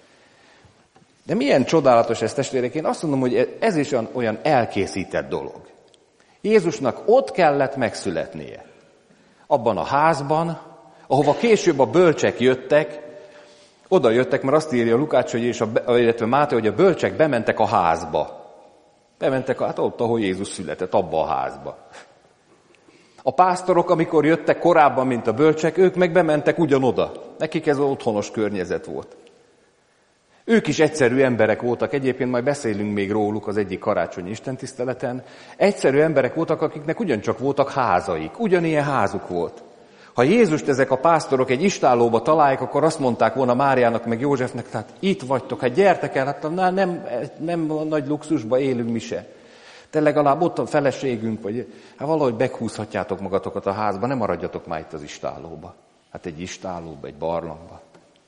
De milyen csodálatos ez, testvérek, én azt mondom, hogy ez is olyan elkészített dolog. Jézusnak ott kellett megszületnie. Abban a házban, ahova később a bölcsek jöttek, oda jöttek, mert azt írja Lukács, illetve Máté, hogy a bölcsek bementek a házba. Bementek ott, ahol Jézus született, abba a házba. A pásztorok, amikor jöttek korábban, mint a bölcsek, ők meg bementek ugyanoda. Nekik ez otthonos környezet volt. Ők is egyszerű emberek voltak, egyébként majd beszélünk még róluk az egyik karácsonyi istentiszteleten. Egyszerű emberek voltak, akiknek ugyancsak voltak házaik, ugyanilyen házuk volt. Ha Jézust ezek a pásztorok egy istállóba találják, akkor azt mondták volna Máriának meg Józsefnek, tehát itt vagytok, hát gyertek el, hát nem nagy luxusba élünk mi se. De legalább ott a feleségünk, vagy hát valahogy meghúzhatjátok magatokat a házba, nem maradjatok már itt az istállóba. Hát egy istállóba, egy barlangba.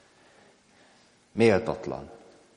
Méltatlan.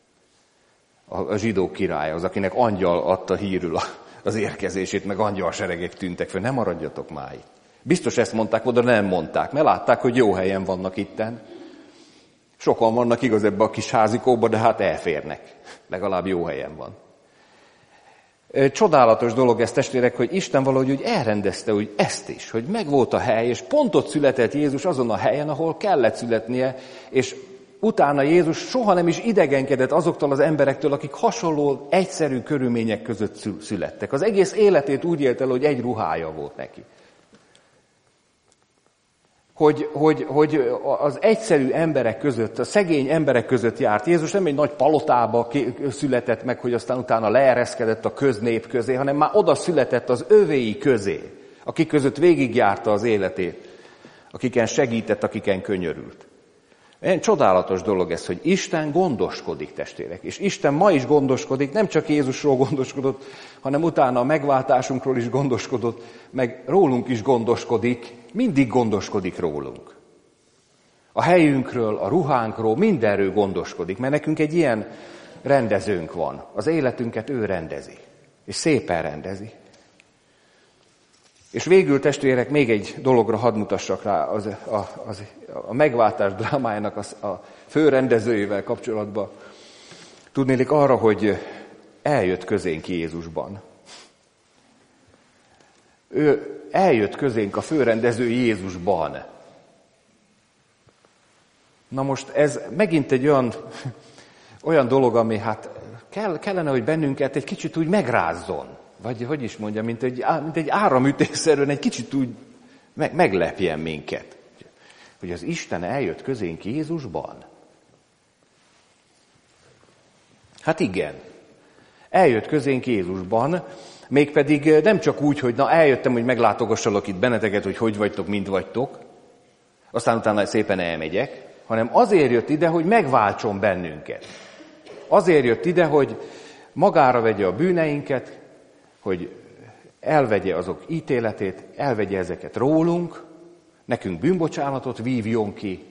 A zsidó király az, akinek angyal adta hírül az érkezését, meg angyalseregek tűntek fel, nem maradjatok már itt. Biztos ezt mondták oda, nem mondták, mert látták, hogy jó helyen vannak itten. Sokan vannak igaz ebbe a kis házikóba, de hát elférnek. Legalább jó helyen van. Csodálatos dolog ez, testvérek, hogy Isten valahogy úgy elrendezte úgy ezt is, hogy megvolt a hely, és pont ott született Jézus azon a helyen, ahol kellett születnie, és utána Jézus soha nem is idegenkedett azoktól az emberektől, akik hasonló, egyszerű körülmények között születtek. Az egész életét úgy élt el, hogy egy ruhája volt neki. Hogy az egyszerű emberek között, a szegény emberek között járt. Jézus nem egy nagy palotába született meg, hogy aztán utána leereszkedett a köznép közé, hanem már oda született az övéi közé, akik között végigjárta az életét, akiken segített, akiken könyörült. Ilyen csodálatos dolog ez, hogy Isten gondoskodik, testvérek. És Isten ma is gondoskodik, nem csak Jézusról gondoskodott, hanem utána a megváltásunkról is gondoskodott, meg rólunk is gondoskodik, mindig gondoskodik rólunk. A helyünkről, a ruhánkról, mindenről gondoskodik, mert nekünk egy ilyen rendezőnk van. Az életünket ő rendezi, és szépen rendezi. És végül, testvérek, még egy dologra hadd mutassak rá a megváltás drámájának a főrendezőjével kapcsolatban. Tudnélik arra, hogy eljött közénk Jézusban. Ő eljött közénk a főrendező Jézusban. Na most ez megint egy olyan dolog, ami hát kellene, hogy bennünket egy kicsit úgy megrázzon. Vagy hogy is mondjam, mint egy áramütésszerűen egy kicsit úgy meglepjen minket. Hogy az Isten eljött közénk Jézusban. Hát igen, eljött közénk Jézusban, mégpedig nem csak úgy, hogy na eljöttem, hogy meglátogassalak itt benneteket, hogy vagytok, mint vagytok, aztán utána szépen elmegyek, hanem azért jött ide, hogy megváltson bennünket. Azért jött ide, hogy magára vegye a bűneinket, hogy elvegye azok ítéletét, elvegye ezeket rólunk, nekünk bűnbocsánatot vívjon ki,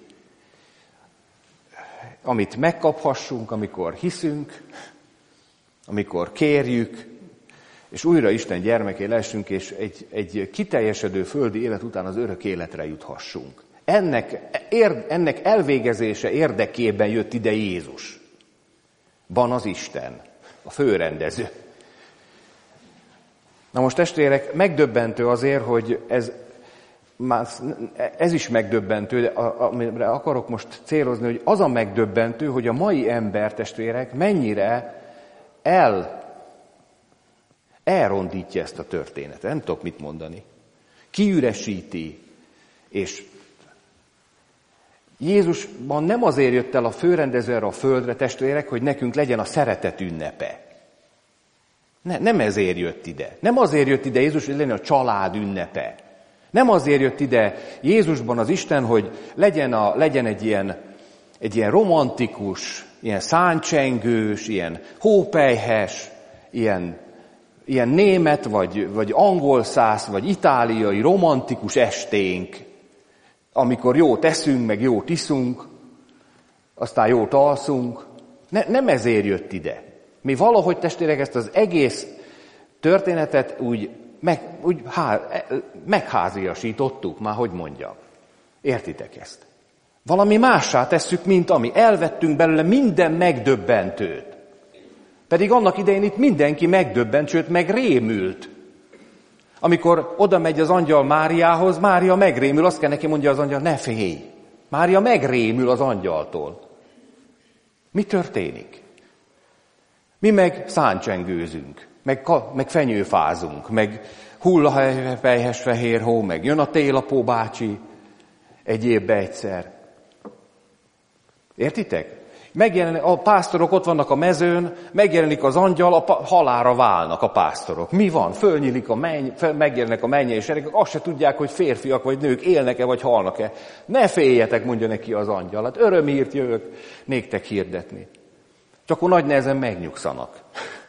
amit megkaphassunk, amikor hiszünk, amikor kérjük, és újra Isten gyermeké lessünk, és egy kiteljesedő földi élet után az örök életre juthassunk. Ennek elvégezése érdekében jött ide Jézus. Van az Isten, a főrendező. Na most, testvérek, megdöbbentő azért, hogy ez is megdöbbentő, de amire akarok most célozni, hogy az a megdöbbentő, hogy a mai ember, testvérek, mennyire elrondítja ezt a történetet. Nem tudok mit mondani. Kiüresíti, és Jézusban nem azért jött el a főrendező erre a földre, testvérek, hogy nekünk legyen a szeretet ünnepe. Nem ezért jött ide. Nem azért jött ide Jézus, hogy legyen a család ünnepe. Nem azért jött ide Jézusban az Isten, hogy legyen egy ilyen romantikus, ilyen száncsengős, ilyen hópelyhes, ilyen német, vagy angol szász, vagy itáliai romantikus esténk, amikor jót eszünk, meg jót iszunk, aztán jót alszunk. Nem ezért jött ide. Mi valahogy, testvérek, ezt az egész történetet úgy megháziasítottuk, már hogy mondjam. Értitek ezt? Valami mássá tesszük, mint ami. Elvettünk belőle minden megdöbbentőt. Pedig annak idején itt mindenki megdöbbent, sőt megrémült. Amikor oda megy az angyal Máriához, Mária megrémül, azt kell neki mondja az angyal, ne félj. Mária megrémül az angyaltól. Mi történik? Mi meg száncsengőzünk, meg fenyőfázunk, meg hullahelyes fehér hó, meg jön a télapó bácsi egy évbe egyszer. Értitek? A pásztorok ott vannak a mezőn, megjelenik az angyal, halálra válnak a pásztorok. Mi van? Fölnyílik megjelennek a mennyei seregek, azt se tudják, hogy férfiak vagy nők élnek-e vagy halnak-e. Ne féljetek, mondja neki az angyal, hát örömhírt jövök néktek hirdetni. Csak akkor nagy nehezen megnyugszanak.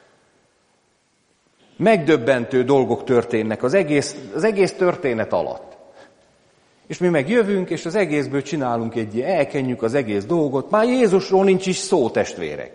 Megdöbbentő dolgok történnek az egész történet alatt. És mi meg jövünk, és az egészből csinálunk elkenjük az egész dolgot. Már Jézusról nincs is szó, testvérek.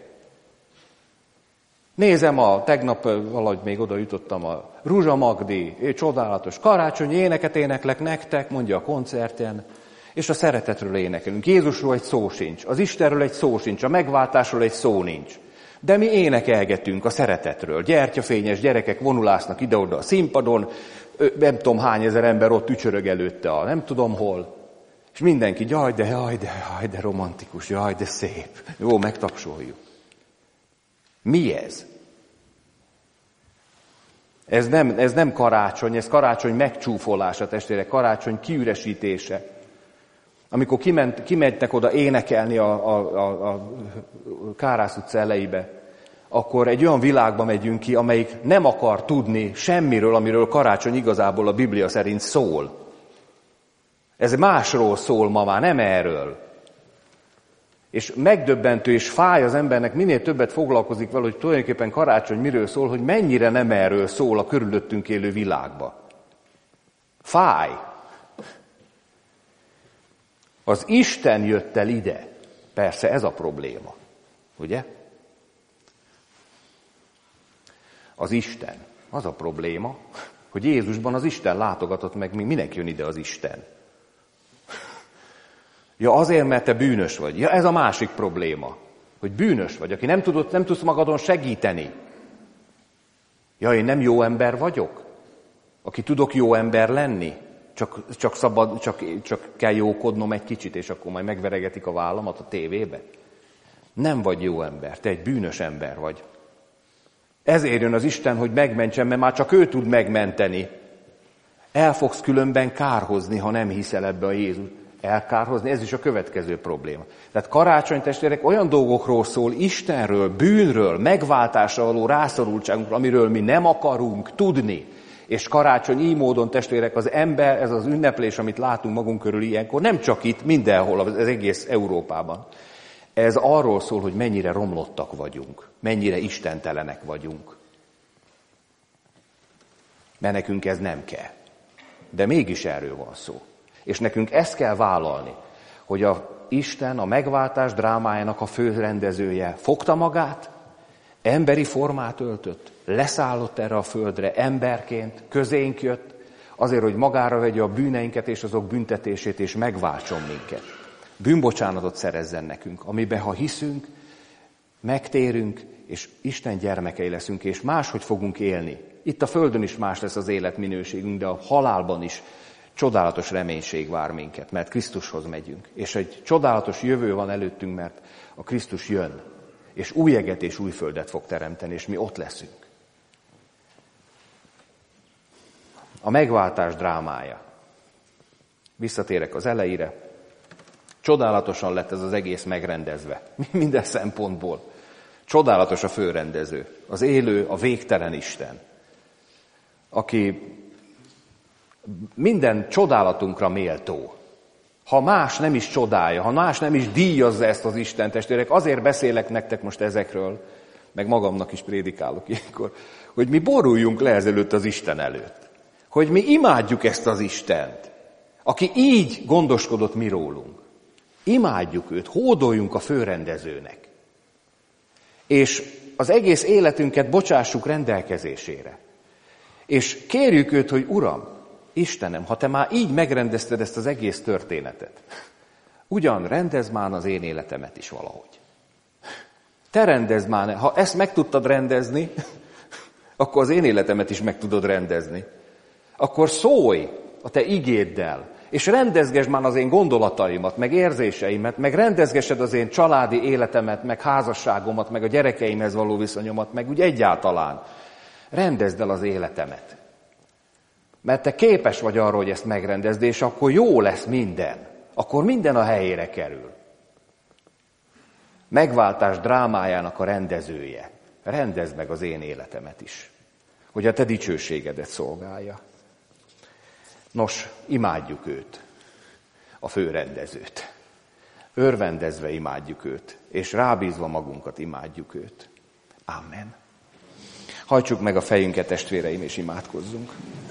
Nézem, tegnap valahogy még oda jutottam, a Ruzsa Magdi, csodálatos karácsonyi éneket éneklek nektek, mondja a koncerten, és a szeretetről énekelünk. Jézusról egy szó sincs, az Istenről egy szó sincs, a megváltásról egy szó nincs. De mi énekelgetünk a szeretetről. Gyertyafényes gyerekek vonulásznak ide-oda a színpadon, nem tudom hány ezer ember ott ücsörög előtte a nem tudom hol. És mindenki, jaj, de romantikus, jaj, de szép. Jó, megtapsoljuk. Mi ez? Ez nem karácsony, ez karácsony megcsúfolása, testvérek, karácsony kiüresítése. Amikor kimentek oda énekelni a Kárász utca elejébe, akkor egy olyan világba megyünk ki, amelyik nem akar tudni semmiről, amiről karácsony igazából a Biblia szerint szól. Ez másról szól ma már, nem erről. És megdöbbentő és fáj az embernek, minél többet foglalkozik vele, hogy tulajdonképpen karácsony miről szól, hogy mennyire nem erről szól a körülöttünk élő világba. Fáj. Az Isten jött el ide. Persze ez a probléma. Ugye? Az Isten. Az a probléma, hogy Jézusban az Isten látogatott meg, mindenki jön ide az Isten. Ja, azért, mert te bűnös vagy. Ja, ez a másik probléma, hogy bűnös vagy, aki nem tudsz magadon segíteni. Ja, én nem jó ember vagyok, aki tudok jó ember lenni, csak kell jókodnom egy kicsit, és akkor majd megveregetik a vállamat a tévébe. Nem vagy jó ember, te egy bűnös ember vagy. Ezért jön az Isten, hogy megmentsen, mert már csak ő tud megmenteni. El fogsz különben kárhozni, ha nem hiszel ebbe a Jézus. Elkárhozni, ez is a következő probléma. Tehát karácsony, testvérek, olyan dolgokról szól, Istenről, bűnről, megváltásra való rászorultságunkról, amiről mi nem akarunk tudni. És karácsony így módon, testvérek, az ember, ez az ünneplés, amit látunk magunk körül ilyenkor, nem csak itt, mindenhol, az egész Európában. Ez arról szól, hogy mennyire romlottak vagyunk, mennyire istentelenek vagyunk. Mert nekünk ez nem kell. De mégis erről van szó. És nekünk ezt kell vállalni, hogy a Isten, a megváltás drámájának a főrendezője fogta magát, emberi formát öltött, leszállott erre a földre emberként, közénk jött, azért, hogy magára vegye a bűneinket és azok büntetését, és megváltson minket. Bűnbocsánatot szerezzen nekünk, amiben ha hiszünk, megtérünk, és Isten gyermekei leszünk, és máshogy fogunk élni. Itt a földön is más lesz az életminőségünk, de a halálban is csodálatos reménység vár minket, mert Krisztushoz megyünk. És egy csodálatos jövő van előttünk, mert a Krisztus jön, és új eget és új földet fog teremteni, és mi ott leszünk. A megváltás drámája. Visszatérek az elejére. Csodálatosan lett ez az egész megrendezve. Minden szempontból. Csodálatos a főrendező. Az élő, a végtelen Isten. Aki minden csodálatunkra méltó. Ha más nem is csodálja, ha más nem is díjazza ezt az Isten, testvérek, azért beszélek nektek most ezekről, meg magamnak is prédikálok ilyenkor, hogy mi boruljunk le ezelőtt az Isten előtt. Hogy mi imádjuk ezt az Istent, aki így gondoskodott mi rólunk. Imádjuk őt, hódoljunk a főrendezőnek. És az egész életünket bocsássuk rendelkezésére. És kérjük őt, hogy Uram, Istenem, ha te már így megrendezted ezt az egész történetet, ugyan rendezd már az én életemet is valahogy. Te rendezd már, ha ezt meg tudtad rendezni, akkor az én életemet is meg tudod rendezni. Akkor szólj a te igéddel, és rendezgesd már az én gondolataimat, meg érzéseimet, meg rendezgessed az én családi életemet, meg házasságomat, meg a gyerekeimhez való viszonyomat, meg úgy egyáltalán. Rendezd el az életemet. Mert te képes vagy arra, hogy ezt megrendezd, és akkor jó lesz minden. Akkor minden a helyére kerül. Megváltás drámájának a rendezője. Rendezd meg az én életemet is, hogy a te dicsőségedet szolgálja. Nos, imádjuk őt, a főrendezőt. Örvendezve imádjuk őt, és rábízva magunkat imádjuk őt. Amen. Hajtsuk meg a fejünket, testvéreim, és imádkozzunk.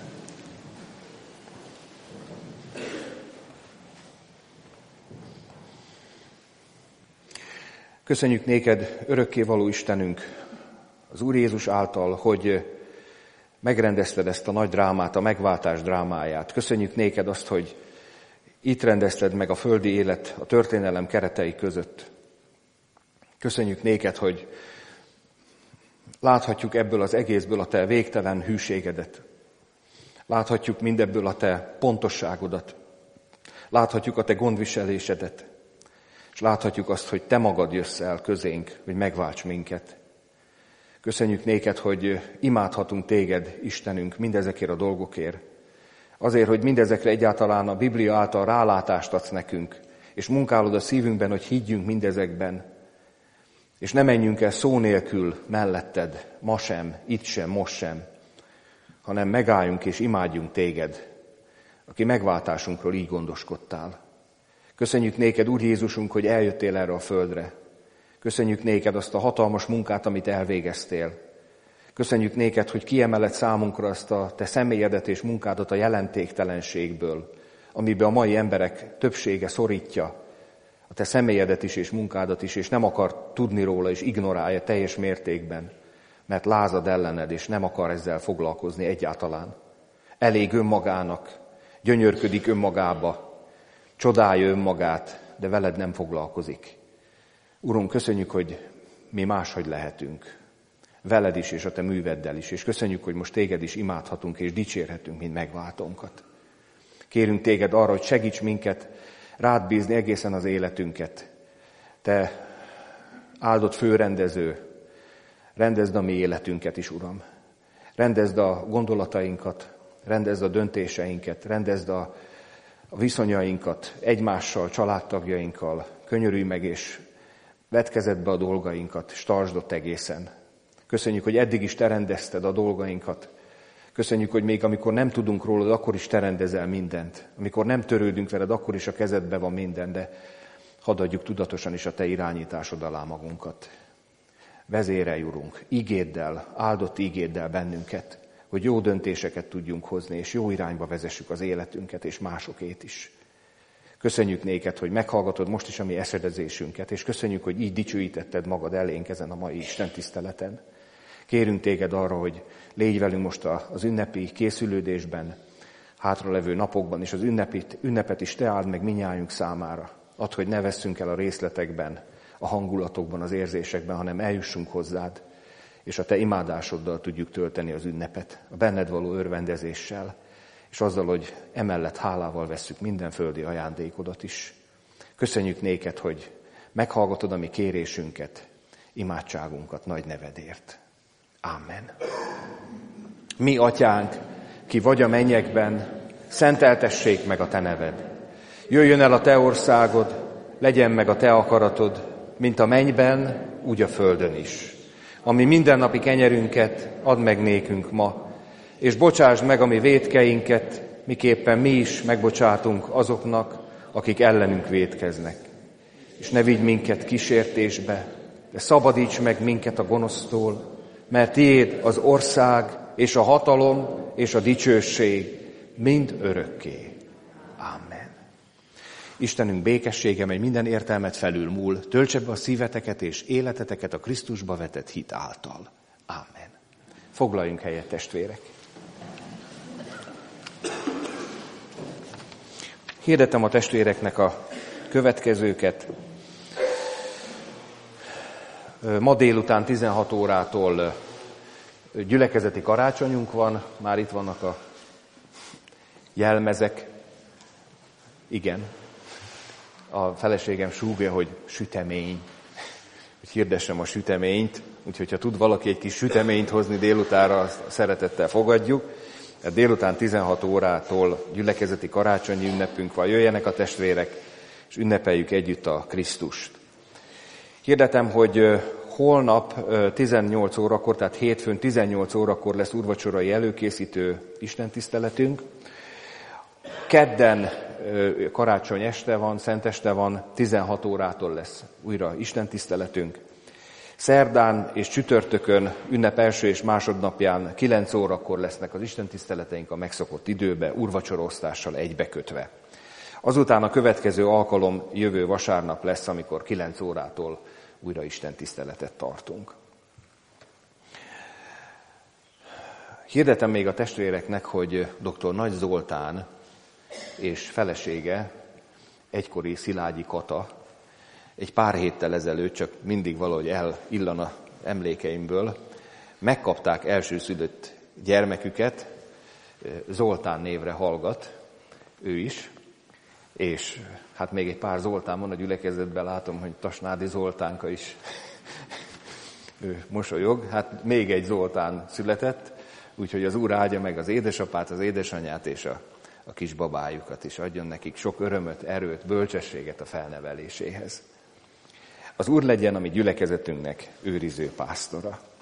Köszönjük néked, örökkévaló Istenünk, az Úr Jézus által, hogy megrendezted ezt a nagy drámát, a megváltás drámáját. Köszönjük néked azt, hogy itt rendezted meg a földi élet a történelem keretei között. Köszönjük néked, hogy Láthatjuk ebből az egészből a te végtelen hűségedet. Láthatjuk mindebből a te pontosságodat. Láthatjuk a te gondviselésedet. És láthatjuk azt, hogy te magad jössz el közénk, hogy megválts minket. Köszönjük néked, hogy imádhatunk téged, Istenünk, mindezekért a dolgokért. Azért, hogy mindezekre egyáltalán a Biblia által rálátást adsz nekünk, és munkálod a szívünkben, hogy higgyünk mindezekben, és ne menjünk el szó nélkül melletted, ma sem, itt sem, most sem, hanem megálljunk és imádjunk téged, aki megváltásunkról így gondoskodtál. Köszönjük néked, Úr Jézusunk, hogy eljöttél erre a földre. Köszönjük néked azt a hatalmas munkát, amit elvégeztél. Köszönjük néked, hogy kiemeled számunkra azt a te személyedet és munkádat a jelentéktelenségből, amiben a mai emberek többsége szorítja a te személyedet is és munkádat is, és nem akar tudni róla, és ignorálja teljes mértékben, mert lázad ellened, és nem akar ezzel foglalkozni egyáltalán. Elég önmagának, gyönyörködik önmagába, csodálja önmagát, de veled nem foglalkozik. Urunk, köszönjük, hogy mi máshogy lehetünk. Veled is, és a te műveddel is. És köszönjük, hogy most téged is imádhatunk, és dicsérhetünk, mint megváltónkat. Kérünk téged arra, hogy segíts minket rád bízni egészen az életünket. Te áldott főrendező, rendezd a mi életünket is, Uram. Rendezd a gondolatainkat, rendezd a döntéseinket, rendezd a viszonyainkat egymással, családtagjainkkal. Könyörülj meg, és vedd kezedbe a dolgainkat, és tartsd ott egészen. Köszönjük, hogy eddig is te rendezted a dolgainkat. Köszönjük, hogy még amikor nem tudunk rólad, akkor is te rendezel mindent. Amikor nem törődünk veled, akkor is a kezedbe van minden, de hadd adjuk tudatosan is a te irányításod alá magunkat. Vezérelj, Urunk, ígéddel, áldott ígéddel bennünket, hogy jó döntéseket tudjunk hozni, és jó irányba vezessük az életünket, és másokét is. Köszönjük néked, hogy meghallgatod most is a mi eszedezésünket, és köszönjük, hogy így dicsőítetted magad elénk ezen a mai Isten tiszteleten. Kérünk téged arra, hogy légy velünk most az ünnepi készülődésben, hátralevő napokban, és az ünnepet is te áld meg minnyájunk számára. Add, hogy ne vesszünk el a részletekben, a hangulatokban, az érzésekben, hanem eljussunk hozzád, és a te imádásoddal tudjuk tölteni az ünnepet, a benned való örvendezéssel, és azzal, hogy emellett hálával vesszük minden földi ajándékodat is. Köszönjük néked, hogy meghallgatod a mi kérésünket, imádságunkat nagy nevedért. Amen. Mi, Atyánk, ki vagy a mennyekben, szenteltessék meg a te neved. Jöjjön el a te országod, legyen meg a te akaratod, mint a mennyben, úgy a földön is. Ami mindennapi kenyerünket add meg nékünk ma, és bocsásd meg a mi vétkeinket, miképpen mi is megbocsátunk azoknak, akik ellenünk vétkeznek. És ne vigy minket kísértésbe, de szabadíts meg minket a gonosztól, mert tiéd az ország, és a hatalom, és a dicsőség mind örökké. Amen. Istenünk békessége, mely minden értelmet felülmúl, töltse be a szíveteket és életeteket a Krisztusba vetett hit által. Amen. Foglaljunk helyet, testvérek. Hirdetem a testvéreknek a következőket. Ma délután 16 órától gyülekezeti karácsonyunk van, már itt vannak a jelmezek. Igen, a feleségem súgja, hogy sütemény, hogy hirdessem a süteményt, úgyhogy ha tud valaki egy kis süteményt hozni délutánra, azt szeretettel fogadjuk. Délután 16 órától gyülekezeti karácsonyi ünnepünk van, jöjjenek a testvérek, és ünnepeljük együtt a Krisztust. Hirdetem, hogy holnap 18 órakor, tehát hétfőn 18 órakor lesz úrvacsorai előkészítő istentiszteletünk. Kedden karácsony este van, szenteste van, 16 órától lesz újra istentiszteletünk. Szerdán és csütörtökön ünnep első és másodnapján 9 órakor lesznek az istentiszteleteink a megszokott időbe, úrvacsoraosztással egybekötve. Azután a következő alkalom jövő vasárnap lesz, amikor 9 órától újra istentiszteletet tartunk. Hirdetem még a testvéreknek, hogy dr. Nagy Zoltán és felesége, egykori Szilágyi Kata, egy pár héttel ezelőtt, csak mindig valahogy elillan az emlékeimből, megkapták elsőszülött gyermeküket, Zoltán névre hallgat, ő is, és hát még egy pár Zoltán van a gyülekezetben, látom, hogy Tasnádi Zoltánka is ő mosolyog, hát még egy Zoltán született, úgyhogy az Úr áldja meg az édesapát, az édesanyját és a kis babájukat is, adjon nekik sok örömöt, erőt, bölcsességet a felneveléséhez. Az Úr legyen a mi gyülekezetünknek őriző pásztora.